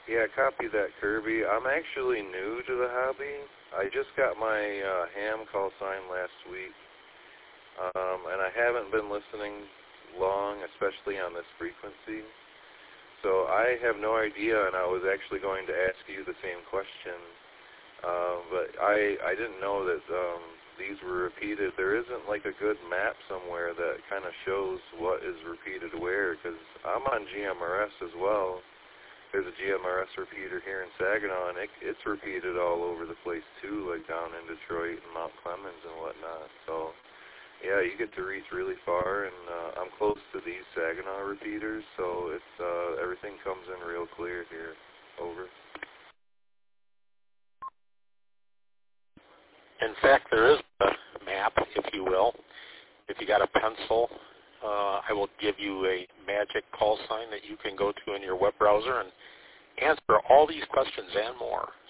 Yeah, copy that, Kirby. I'm actually new to the hobby. I just got my ham call sign last week, and I haven't been listening long, especially on this frequency. So I have no idea, and I was actually going to ask you the same question, but I didn't know that these were repeated. There isn't like a good map somewhere that kind of shows what is repeated where, because I'm on GMRS as well. There's a GMRS repeater here in Saginaw, and it's repeated all over the place too, like down in Detroit and Mount Clemens and whatnot. So, yeah, you get to reach really far, and I'm close to these Saginaw repeaters, so it's everything comes in real clear here. Over. In fact, there is a map, if you will. If you got a pencil, I will give you a magic call sign that you can go to in your web browser and answer all these questions and more.